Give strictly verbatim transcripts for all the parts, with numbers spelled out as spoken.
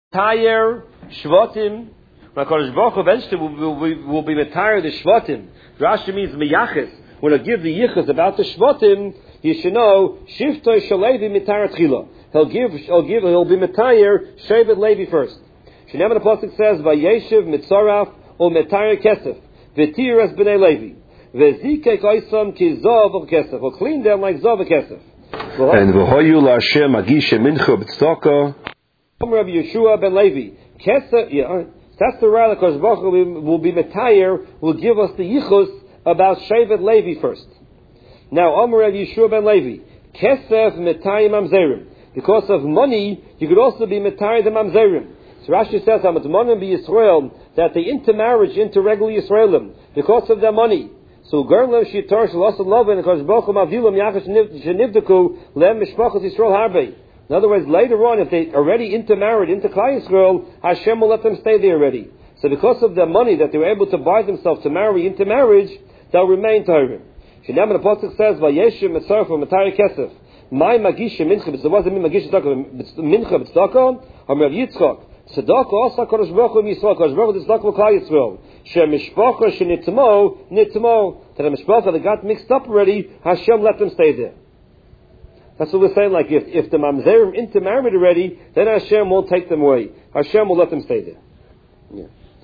Tayer Shvatim. When HaKadosh Baruch Hu eventually will, will, will be Metayer the Shvatim. Rashi means Miyachis. When He'll give the Yichus about the Shvatim, you should know Shiftoi Shalevi Metayer Tchila. He'll give, he'll give, he'll be Metayer Shevet Levi first. Shenema the pasuk says Vayeshiv Mitzaraf or Metayer Kesef V'tir Es Bnei Levi V'zikek Oisam Ki Zav Kesef. He'll clean them like Zav Kesef. And V'hoyu LaHashem Agisha Mincha B'tzedakah. Rabbi Yeshua ben Levi. Kesef, yeah, that's the right. Because Baruch Hu will be Metayer, will give us the Yichus about Shevet Levi first. Now, Amar Rabbi Yeshua ben Levi. Kesef Metayer Mamzerim. Because of money, you could also be Metayer the Mamzerim. So Rashi says, Hamatmanim be Yisrael, that they intermarriage into regular Yisraelim because of their money. So Gerlam Shitar Shal Asad Lovin because Baruch Hu Mavilam Yachash Shenivdaku Lem Mishpachas Yisrael Harbe. In other words, later on, if they already intermarried into Klal Yisrael, Hashem will let them stay there already. So because of their money that they were able to buy themselves to marry into marriage, they'll remain Torah. Shenam the pasuk says, Vayeshim Mitzaraf Metayer Kesef. My Magisha Mincha, but there wasn't Magisha Mincha B'tzedakah, or Rav Yitzchak. Tzedakah also Kadosh Baruch Hu Yisrael, Kadosh Baruch Hu Tzedakah Klal Yisrael. She Mishpacha She Nitmo Nitmo. That a Mishpacha that got mixed up already, Hashem let them stay there. That's what we're saying. Like if if the mamzerim intermarried already, then Hashem won't take them away. Hashem will let them stay there. Yeah.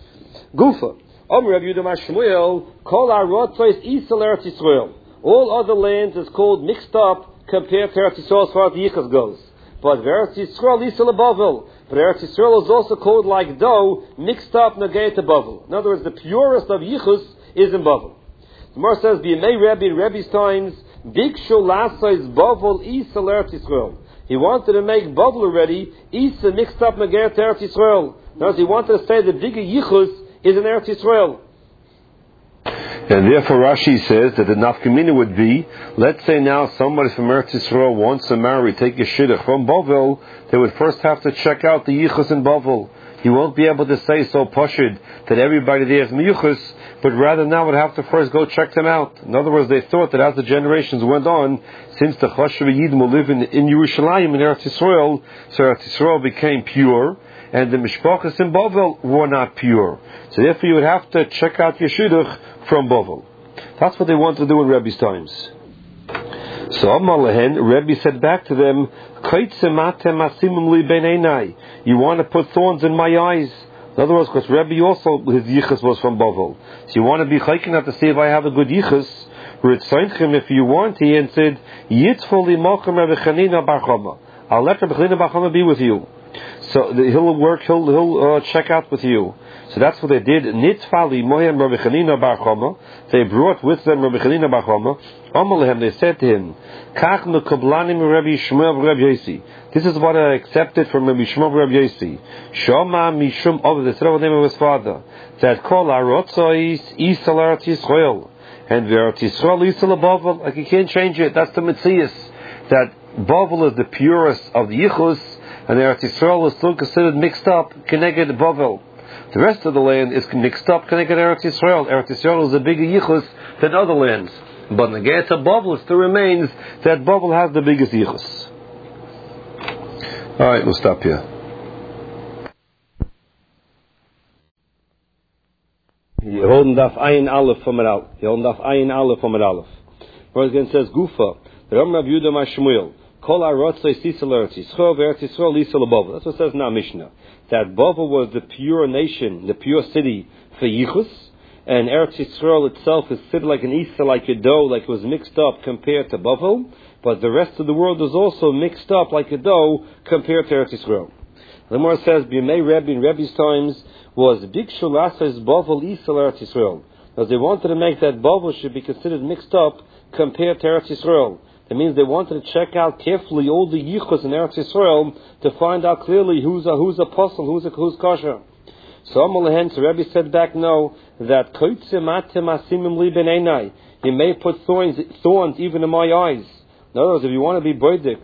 Gufa. Om Rav Yehuda Shmuel. Kol Arotzois Isal Eretz Yisrael. All other lands is called mixed up compared to Eretz Yisrael as far as the Yichus goes. But Eretz Yisrael Isal Bavel. But Eretz Yisrael is also called like dough mixed up Nagay to Bavel. In other words, the purest of Yichus is in Bavel. The Gemara says, B'yemei Rebbe in Rebbe's times. Bikshu Lasa is Bavel Isa Eretz Yisrael. He wanted to make Bavel already, Isa mixed up Nager to Eretz Yisrael. Notice he wanted to say the bigger Yichus is in Eretz Yisrael. And therefore Rashi says that the nafkamina would be, let's say now somebody from Eretz Yisrael wants to marry, take a shidduch from Bavel, they would first have to check out the Yichus in Bavel. He won't be able to say so pashid that everybody there is miyuchus, but rather now would have to first go check them out. In other words, they thought that as the generations went on, since the Chashuv Yidden will live in, in Yerushalayim, in Eretz Yisrael, so Eretz Yisrael became pure, and the Mishpachas in Bavel were not pure. So therefore you would have to check out your shidduch from Bavel. That's what they wanted to do in Rebbe's times. So Amalahen, Rebbe said back to them, you want to put thorns in my eyes. In other words, because Rebbe also, his yichus was from Bavel. So you want to be chaykin out to see if I have a good yichus. If you want, he and said, I'll let Rabbi Chanina bar Chama be with you. So he'll work, he'll, he'll uh, check out with you. So that's what they did. Nitfali mohem Rabbi Chanina bar Chama. They brought with them Rabbi Chanina bar Chama. Amalehem, they said to him, Kach nekablani Rabbi Shmuel Rabbi Yosi. This is what I accepted from Rabbi Shmuel Rabbi Yosi. Shama mishum of the the name of his father. That kol arotzois isal Eretz Yisrael. And Eretz Yisrael isal Bavel. Like you can't change it. That's the Metzias. That Bavel is the purest of the Yichus, and Eretz Yisrael is still considered mixed up, Keneged Bavel. The rest of the land is mixed up, Keneged Eretz Yisrael. Eretz Yisrael is a bigger Yichus than other lands. But Neged to Bavel still remains that Bavel has the biggest Yichus. Alright, we'll stop here. You hold Daf Ayin Aleph from it out. You hold Daf Ayin Aleph from it Aleph. Where again says Gufa. The Ram Rav Yehuda Mar Shmuel. Kol Arotzois Isal Eretz Yisrael Eretz Yisrael Isal Bavel. That's what it says in our Mishnah. That Bavel was the pure nation, the pure city for Yichus, and Eretz Yisrael itself is considered like an Isa, like a dough, like it was mixed up compared to Bavel. But the rest of the world is also mixed up like a dough compared to Eretz Yisrael. The Gemara says, B'yemei Rebbe in Rebbe's times was Bikshu Lasas Bavel Isal Eretz Yisrael. Because they wanted to make that Bavel should be considered mixed up compared to Eretz Yisrael. That means they wanted to check out carefully all the yichus in Eretz Yisrael to find out clearly who's a who's apostle, who's a who's kosher. So Amalahen, so Rebbe said back, no, that you may put thorns thorns even in my eyes. In other words, if you want to be boidik,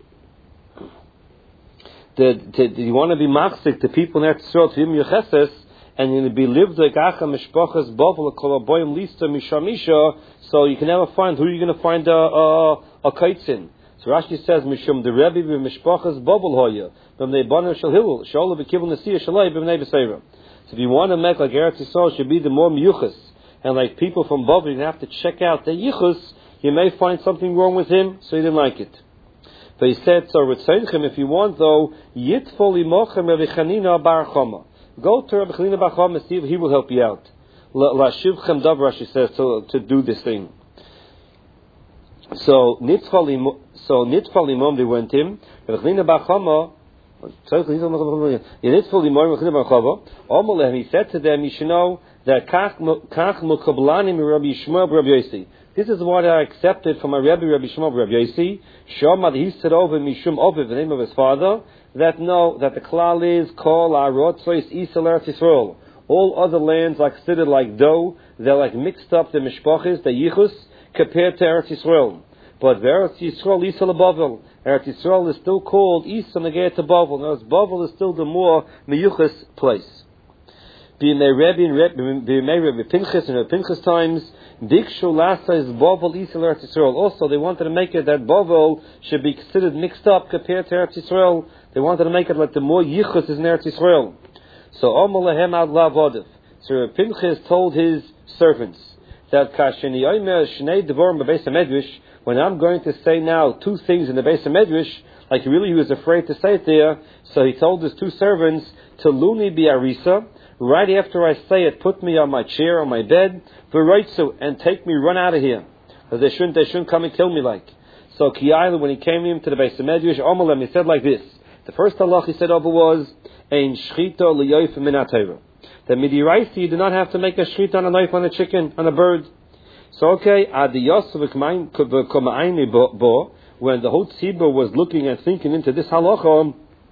the you want to be machzik to people in Eretz Yisrael to him yecheses, and you're going to be lived like acha mishpachas bavel kolaboyim lista mishamisha. So you can never find who you're going to find a a, a kaitzin. So So Rashi says, Mishum the Rebbe b'mishpachas bobel hoya, b'mnei bana shel hillel, shola b'kibul nesiya shalai b'mnei b'seira. So if you want to make like Eretz Yisrael should be the more miyuchas, and like people from Babel, you have to check out the yichus, you may find something wrong with him, so he didn't like it. But he said, so Ritzanchem, if you want though, Yitfol imochem Rabbi Chanina bar Chama. Go to Rabbi Chanina bar Chama and see if he will help you out. Lashivchem dav, Rashi says, to, to do this thing. So, Nitfol imom, so Nitfol imom, they went him, Rabbi Chanina bar Chama, he said to them, you should know that Kach Mukablani Rabbi Yishmael Rabbi Yossi. This is what I accepted from my Rabbi Rabbi Yishmael Rabbi Yossi. Shomad he said over Mishum Oviv, the name of his father, that no, that the klal is Kol Arot Sois Isel Eretz Yisrael. All other lands are considered like dough. They're like mixed up the mishpachis, the yichus, compared to Eretz Yisrael. But Eretz Yisrael Isel Bavel. Eretz Yisrael is still called Isel Negeh to Bavel. Now, Bavel is still the more miyuchas place. B'mei Rebbe and B'mei Rebbe Pinchas and Pinchas times, Dikshu Lasa is Bavel Isel Eretz Yisrael. Also, they wanted to make it that Bavel should be considered mixed up compared to Eretz Yisrael. They wanted to make it like the more yichus is in Eretz Yisrael. So Omer Lehem Ad Lavodav. So Pinchas told his servants that Kasheni Omer Shnei Devorim B'Beis HaMedrash, when I'm going to say now two things in the Beis HaMedrash, like really he was afraid to say it there, so he told his two servants to Luni Bi'arisa, right after I say it, put me on my chair, on my bed, V'roitzu, and take me, run out of here. Because they shouldn't, they shouldn't come and kill me like. So Kiyaila, when he came in to the Beis HaMedrash, Omelem, he said like this. The first halach he said over was, Ein shchita liyof min ha-Torah. The midiraisi, you do not have to make a shchita on a knife, on a chicken, on a bird. So okay, adiyos v'kma'ayni bo, when the whole tzibur was looking and thinking into this halacha,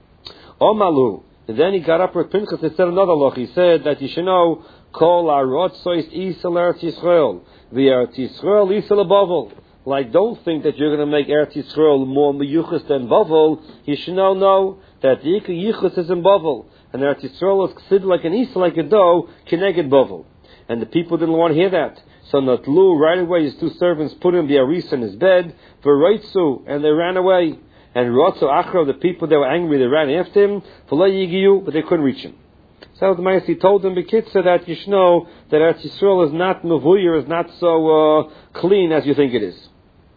omalu, and then he got up with Pinchas and said another halach. He said that you should know, kol arot sois isel Eretz Yisrael, v'Eretz Yisrael isel Bavel. Like, don't think that you're going to make Eretz Yisrael more miyuchas than Bavel. You should know, no, that the yichus is in Bavel, and Eretz Yisrael is considered like an isel, like a dough, kineged Bavel. And the people didn't want to hear that. So Natlu, right away, his two servants put him the aris in his bed, v'roitzu, and they ran away. And Rotzu Achra, the people that were angry, they ran after him, v'lo yigiyu, but they couldn't reach him. So the Ma'asi told them, Bekitza, that you should know that Eretz Yisrael is not mavuyir, is not so uh, clean as you think it is.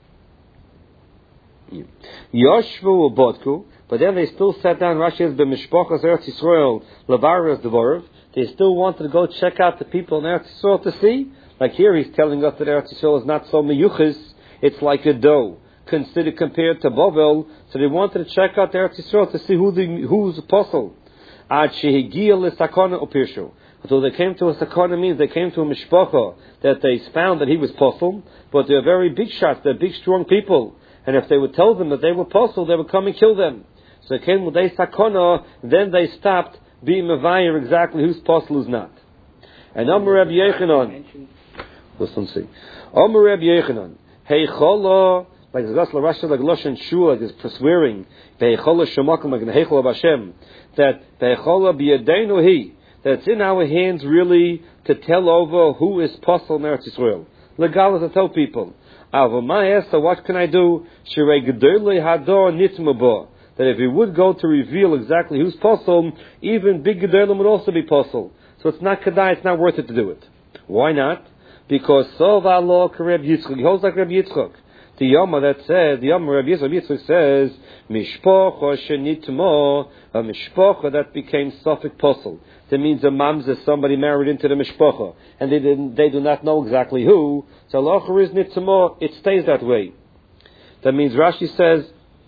Yoshvu Bodku, but then they still sat down, Rashi says, b'mishpachas Eretz Yisrael, Lavaras Devorov, they still wanted to go check out the people in Eretz Yisrael to see. Like here he's telling us that Eretz Yisrael is not so miyuchis, it's like a dough, considered compared to Bavel, so they wanted to check out Eretz Yisrael to see who the, who's apostle. Ad shehigia l'sakana upirshu. Until they came to a sakana means they came to a mishpacha that they found that he was apostle, but they're very big shots, they're big strong people. And if they would tell them that they were apostle, they would come and kill them. So they came with a sakana, then they stopped being mavayir exactly who's apostle, who's not. And Amar Rabbi Yechanan, listen, see. Amar Rabbi Yechanan, hey chola, like the Zasla Rashi, like Loshen Shua, like this swearing, hey chola shemakim, like the Heichol of Hashem, that hey chola biyadenu he, that it's in our hands really to tell over who is apostle in Eretz Yisrael. Legal is to tell people. Avamai, so what can I do? Shirei gedolei hador nitmabo. That if he would go to reveal exactly who's apostle, even big gedolim would also be apostle. So it's not kedai, it's not worth it to do it. Why not? Because Sova lo Reb Yitzchak. He holds like Reb Yitzchak. The Yoma that says, the Yoma Reb Yitzchak says, Mishpocha shenitmo, a Mishpocha that became Sophic apostle. That means a mamza, somebody married into the Mishpocha, and they didn't, they do not know exactly who. So Locher is nitmo, it stays that way. That means Rashi says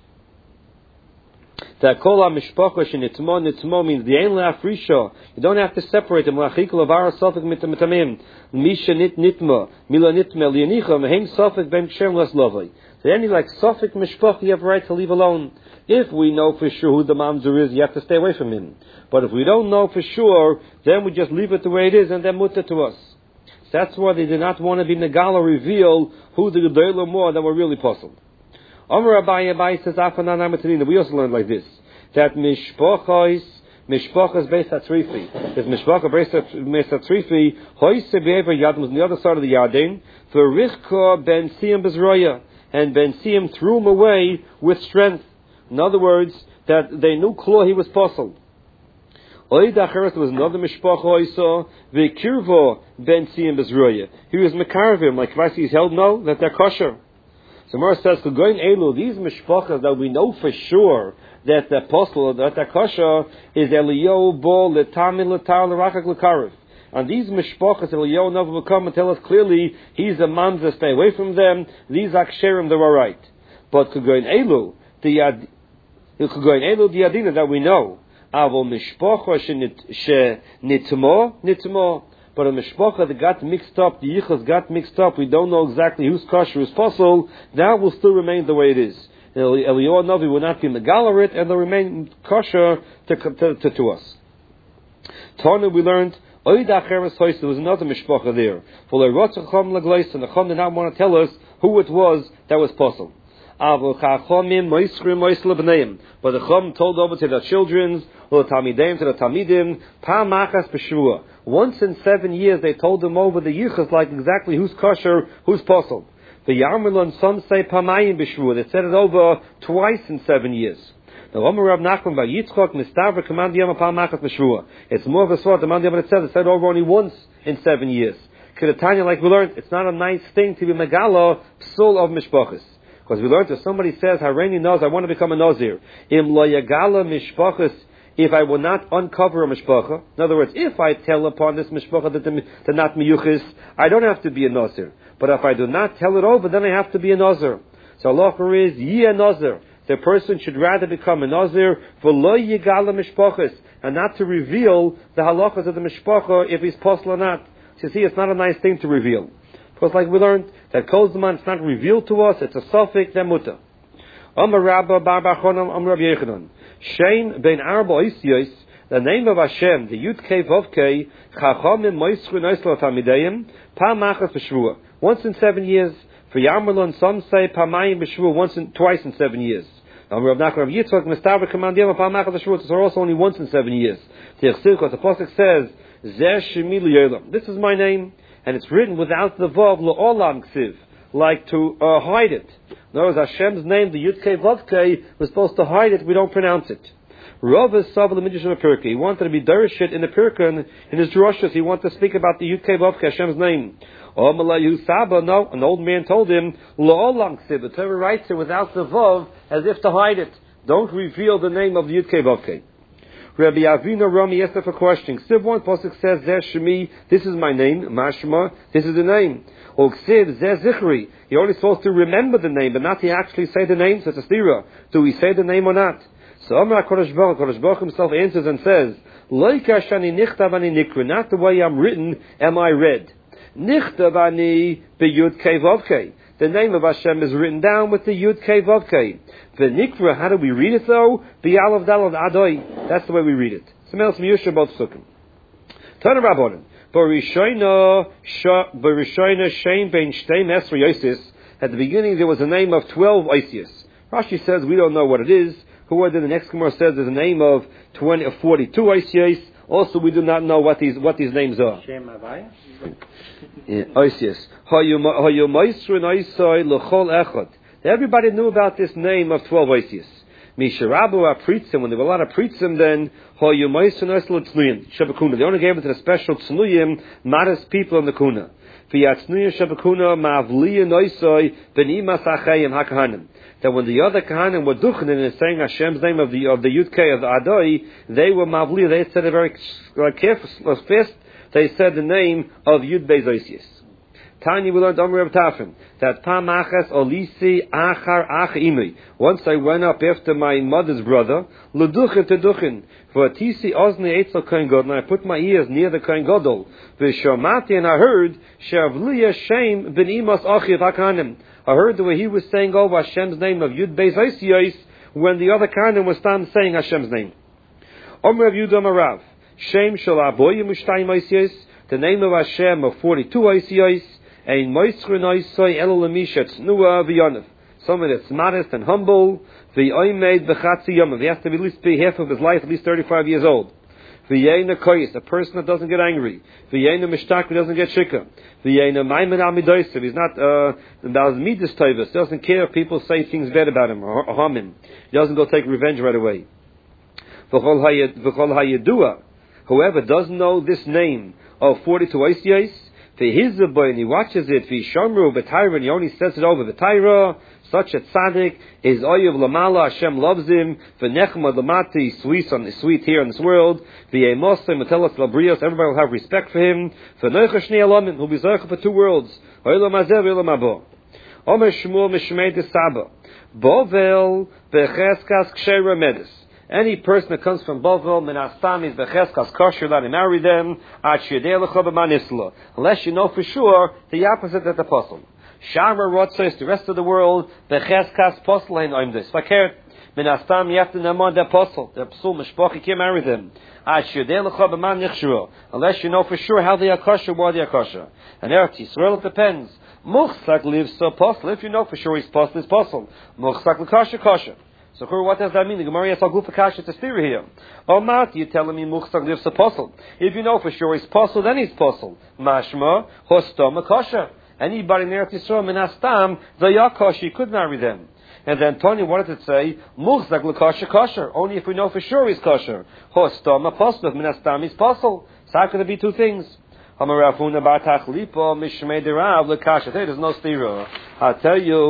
that kol ha-mishpacha shenitmo, nitmo means the ein le'afrisha. You don't have to separate them. La'achik l'avara sofik mitamim. Misha nit nitma, mila nitma li'anicha, mehem sofik ben kshem las lovay. So any like sofik mishpacha, you have a right to leave alone. If we know for sure who the mamzer is, you have to stay away from him. But if we don't know for sure, then we just leave it the way it is and then mutter to us. So that's why they did not want to be negala reveal who the gedolim more that were really possible. Amar Abaye Abaye says, Afanan Amatanina. We also learned like this, that mishpachos, mishpachos beis hatzrifi. This mishpacha beis hatzrifi, hoise be'ever yadam was on the other side of the Yarden, for Richka ben Siyam bezroya. and Ben Siyam threw him away with strength. In other words, that they knew Klo he was puzzled. Oid Acharet was another mishpacha oisa ve'kirvo Ben Siyam bezroya. He was mekarvim, like Kvasi held no that they're kosher. So Mara says, Kugoin Elu, these mishpachas that we know for sure that the apostle that they're kosher is Eliyahu bo letamin letar lerakak lekarev. And these mishpachas Eliyahu Navi will come and tell us clearly he's a mamzer, stay away from them. These aksherim they're all right. But Kugoin Elu, the Yad, Kugoin Elu the Yadina that we know. Avol mishpacha she nitmo nitmo. But a mishpacha that got mixed up, the yichus got mixed up, we don't know exactly who's kosher, who's possible, that will still remain the way it is. Eliyahu Navi will not be megalarit, and they'll remain kosher to, to, to, to us. Tana, we learned, Oid Acheres Hoyse, there was another mishpacha there. For the Rotzachom Lagleis, and the Chom did not want to tell us who it was that was possible. But the Chum told over to the children, or the Talmidim, to the Talmidim, Pa Machas B'Shvua. Once in seven years they told them over the Yichus, like exactly who's kosher, who's possible. The Yarmulon, some say Pamayim B'Shvua. They said it over twice in seven years. Now, Omer Rav Nachman by Yitzchok, Mistavra, Command Yama Pa Machas B'Shvua. It's more of a sort, the Command Yama it said, it said over only once in seven years. Kedatanya, like we learned, it's not a nice thing to be Megala, Psul of Mishpachas. Because we learned if somebody says, Hareini knows, I want to become a Nazir. Im lo yagala mishpachas, if I will not uncover a mishpacha. In other words, if I tell upon this mishpacha that they're not miyuchis, I don't have to be a Nazir. But if I do not tell it over, then I have to be a Nazir. So Allah is, ye a Nazir. The person should rather become a Nazir for lo yagala mishpachas, and not to reveal the halachas of the mishpacha if he's possible or not. So you see, it's not a nice thing to reveal. Because like we learned, that Kozman is not revealed to us, it's a suffix, then muta. Amar Rabba Bar Bachonam Amar Rabbi Yechanan. Shein ben Arba Oisiyos, the name of Hashem, the Yud Kei Vav Kei, Chachamim Moisru Noisla Tamideyim, Pa Machas B'Shvua. Once in seven years. For Yarmalon, some say Pamayim B'Shvua, once in, twice in seven years. Amar Rav Nachman Rav Yitzchak, Mistavra Command Yama, Pa Machas B'Shvua, so also only once in seven years. The Chsilkot, the Pasuk says, Zeh Shemi L'Yolam. This is my name. And it's written without the vav l'olam ksiv, like to uh, hide it. In other words, Hashem's name, the Yud Kei Vav Kei, was supposed to hide it. We don't pronounce it. Rav is sav l'midrash of a pirka. He wanted to be dereshit in the pirka, and in his drushes he wanted to speak about the Yud Kei Vav Kei, Hashem's name. Omalayu Saba, no, an old man told him l'olam ksiv. The Torah writes it without the vav, as if to hide it. Don't reveal the name of the Yud Kei Vav Kei. Rabbi Avinu Rami asked for questioning. Siv one pasuk says, Zeh Shemi, this is my name, Mashma, this is the name. Or Ksiv, Zeh Zichri, you're only supposed to remember the name, but not to actually say the name, so it's a stira. Do we say the name or not? So Amar HaKadosh Baruch, HaKadosh Baruch himself answers and says, Loika shani nichtav ani nikra, not the way I'm written, am I read. Nichtav ani b'yud kei vav kei. The name of Hashem is written down with the Yud Kei Vav Kei. The Nikra, how do we read it though? B'Yalav Dalav Adoi. That's the way we read it. Something else, Miyusha both Sukkim. Tana Rabbanan. B'Rishoina Shein Ben Shtei Mesra Yosis. At the beginning there was a name of twelve Oisius. Rashi says we don't know what it is. Who are the next Gemara says there's a name of twenty or forty-two Oisius. Also, we do not know what these what these names are. Shem Avaya. Oisius. Everybody knew about this name of twelve Oisius. Misharabu Apritzim, when there were a lot of Pritzim, then They only gave it to the special Tzluyim, modest people in the Kuna. That when the other Kahanim were duchenin and saying Hashem's name of the of the Yud Kei of the Adoi, they were Mavli, they said it very uh, careful, fast, they said the name of Yud Beis Oisius. Tanya, we learned Amr of Tafin, that Pamachas Olisi Achar Ach Imi. Once I went up after my mother's brother, L'duchin to Duchin, for Tisi Ozni Eitzel Kohen Gadol, and I put my ears near the Kohen Gadol, V'Shomati, and I heard, Shavliya Shem Ben Imas Achiv HaKanim. I heard the way he was saying over Hashem's name of Yud Beis Oisios, when the other Kahanim was saying Hashem's name. Amr of Yudam Arav, Shem Shal Aboyim Ushtayim Oisios, the name of Hashem of forty-two Oisios, Ein Moischrin Oisoi Elo Lemisha Tznuah V'Yonav. Someone that's modest and humble, V'Oimed B'Chatzi Yomav. He has to be at least be half of his life, at least thirty-five years old. V'yeina koyis, a person that doesn't get angry. V'yeina mishtak, who doesn't get shika. V'yeina maimen al midoisav, he's not, uh, about midas tovus, doesn't care if people say things bad about him, or harm him. He doesn't go take revenge right away. V'chol hayedua, whoever doesn't know this name of forty-two Oisiyos, and he watches it, Vishamru, B'Taira, and he only says it over B'Taira, such a tzaddik is Oyev Lamala, Hashem loves him, V'nechma Lamati, sweet on sweet here in this world, V'yemosim, Matelas Labrios, everybody will have respect for him, V'noicha Shnei Alamin, he'll be Zoycha for two worlds, Oyelam Azev, Oyelam Abo. Omer Shmuel Mishmei de Saba, Bovel, B'Cheskas Ksheira Medis. Any person that comes from Bovel, Menastam, is Becheskas kosher, let him marry them, unless you know for sure the opposite of the apostle. Shama Rotzos, the rest of the world, Becheskas Poslein Oimdis. Fakert, Menastam, you have to know the apostle, the Psul Mishpoch, you can't marry them. Unless you know for sure how they are kosher, why they are kosher. And Eretz Yisrael, it depends. Muchsak lives so apostle, if you know for sure he's apostle, he's apostle. Muchsak l'kosher, kosher. So, what does that mean? The Gemara has a guf kasha to steer here. Oh, Mat, you're telling me Muchsak lives apostle. If you know for sure he's apostle, then he's apostle. Mashma, hostom, kosher. Anybody in Eretz Yisrael, minastam, zayah kosher, you could marry them. And then Tony, what does it say? Muchsak l'kosher, kosher. Only if we know for sure he's kosher. Hostom, apostle, minastam, he's apostle. So how could it be two things? There's no stira. I'll tell you.